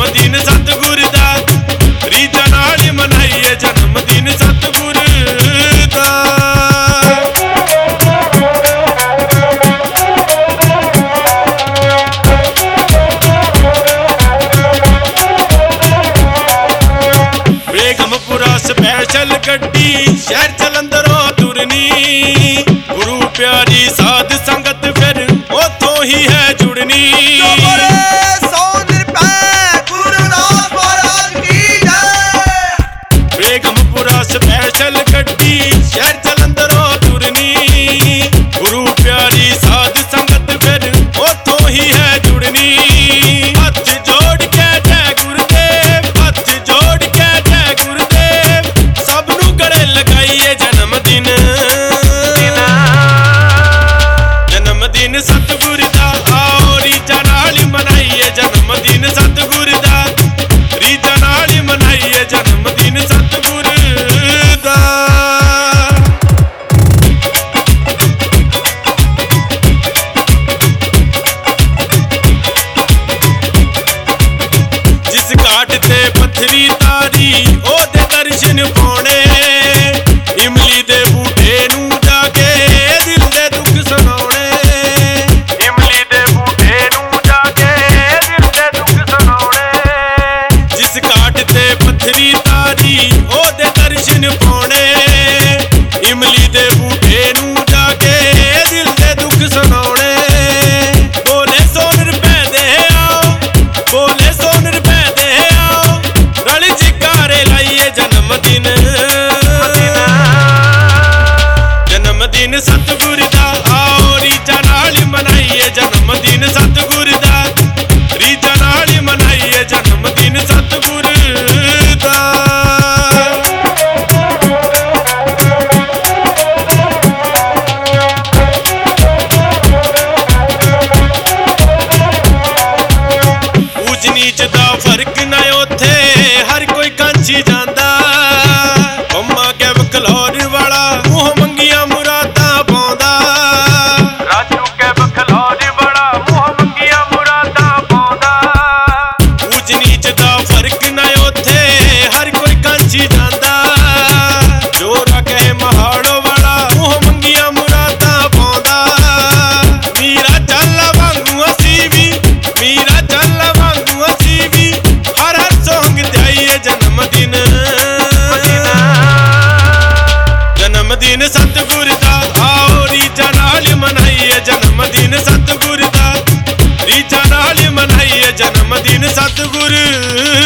ਦਿਨ ਸਤਿਗੁਰ ਦਾ, ਰੀਝਾਂ ਨਾਲ ਮਨਾਈਏ ਜਨਮ ਦਿਨ ਸਤਿਗੁਰ ਦਾ। ਬੇਗਮਪੁਰਾ ਸਪੈਸ਼ਲ ਗੱਡੀ ਸ਼ਹਿਰ ਜਲੰਧਰੋਂ ਤੁਰਨੀ, ਗੁਰੂ ਪਿਆਰੀ ਸਾਧ ਸੰਗਤ ਫਿਰ ਉੱਥੋਂ ਹੀ ਹੈ ਜੁੜਨੀ। ਬੇਗਮਪੁਰਾ ਸਪੈਸ਼ਲ ਗੱਡੀ ਸ਼ਹਿਰ ਜਲੰਧਰੋਂ ਤੁਰਨੀ, ਗੁਰੂ ਪਿਆਰੀ ਸਾਧ ਸੰਗਤ ਫਿਰ ਉੱਥੋਂ ਹੀ ਹੈ ਜੁੜਨੀ। ਹੱਥ ਜੋੜ ਕੇ ਜੈ ਗੁਰਦੇਵ, ਹੱਥ ਜੋੜ ਕੇ ਜੈ ਗੁਰਦੇਵ, ਸਭ ਨੂੰ ਗਲੇ ਲਗਾਈਏ ਜਨਮ ਦਿਨ, ਜਨਮ ਦਿਨ ਸਤਿਗੁਰ ਦਾ। ਆਓ ਰੀਝਾਂ ਨਾਲ ਮਨਾਈਏ ਜਨਮ ਦਿਨ ਸਤਿਗੁਰ ਦਾ, ਰੀਝਾਂ ਨਾਲ ਮਨਾਈਏ ਜਨਮ ਦਿਨ ਸਤਿਗੁਰ ਦਾ। ਜਿਸ ਘਾਟ ਤੇ ਪੱਥਰੀ ਤਾਰੀ ਉਹਦੇ ਦਰਸ਼ਨ ਪਾਉਣੇ, ਇਮਲੀ ਦੇ ਬੂਟੇ ਨੂੰ ਜਾ ਕੇ ਦਿਲ ਦੇ ਦੁੱਖ ਸੁਣਾਉਣੇ, ਇਮਲੀ ਦੇ ਬੂਟੇ ਨੂੰ ਜਾ ਕੇ ਦਿਲ ਦੇ ਦੁੱਖ ਸੁਣਾਉਣੇ। ਜਿਸ ਘਾਟ ਤੇ ਪੱਥਰੀ ਤਾਰੀ ਉਹਦੇ ਦਰਸ਼ਨ ਪਾਉਣੇ, ਇਮਲੀ ਦੇ ਬੂਟੇ ਨੂੰ ਜਾ ਕੇ ਦਿਲ ਦੇ ਦੁੱਖ ਸੁਣਾਉਣੇ। ਬੋਲੇ 100 ਰੁਪਏ ਦੇ ਆਓ, ਬੋਲੇ 100 ਰੁਪਏ ਦੇ ਆਓ, ਰਲ ਜਕਾਰੇ ਲਾਈਏ ਜਨਮ ਦਿਨ, ਜਨਮ ਦਿਨ ਸਤਿਗੁਰ ਦਾ। ਆਓ ਰੀਝਾਂ ਨਾਲ ਮਨਾਈਏ ਜਨਮ ਦਿਨ ਸਤਿਗੁਰ ਦਾ, ਰੀਝਾਂ ਨਾਲ ਮਨਾਈਏ ਜਨਮ ਦਿਨ ਸਤਿਗੁਰ ਦਾ। ਊਚ ਨੀਚ ਦਾ ਫਰਕ ਨਾ ਉੱਥੇ ਹਰ ਕੋਈ ਕਾਂਚੀ ਜਾਂਦਾ, ਅੰਮਾ ਕੇ ਬਖਲੌਰ ਵਾਲਾ ਮੂੰਹ ਮੰਗੀਆਂ ਮੁਰਾਦਾਂ ਪਾਉਂਦਾ, ਰਾਜੂ ਕੇ ਬਖਲੌਰ ਵਾਲਾ ਮੂੰਹ ਮੰਗੀਆਂ ਮੁਰਾਦਾਂ ਪਾਉਂਦਾ। ਊਚ ਨੀਚ ਦਾ ਫਰਕ ਨਾ ਉੱਥੇ ਹਰ ਕੋਈ ਕਾਂਚੀ ਜਾਂਦਾ, ਜੋਰਾ ਕਹੇ ਮਹਾੜੋ ਵਾਲਾ ਮੂੰਹ ਮੰਗੀਆਂ ਮੁਰਾਦਾਂ ਪਾਉਂਦਾ। ਮੀਰਾ ਚੱਲ ਵਾਂਗੂ ਅਸੀਂ ਵੀ, ਮੀਰਾ ਚੱਲ ਵਾਂਗੂ ਅਸੀਂ ਵੀ, ਹਰ ਹਰ ਸੌਂਗ ਜਾਈਏ ਜਨਮ ਦਿਨ, ਜਨਮ ਦਿਨ ਸਤਿਗੁਰ ਦਾ। ਆਓ ਰੀਝਾਂ ਨਾਲ ਮਨਾਈਏ ਜਨਮ ਦਿਨ ਸਤਿਗੁਰ ਦਾ, ਰੀਝਾਂ ਨਾਲ ਮਨਾਈਏ ਜਨਮ ਦਿਨ ਸਤਿਗੁਰ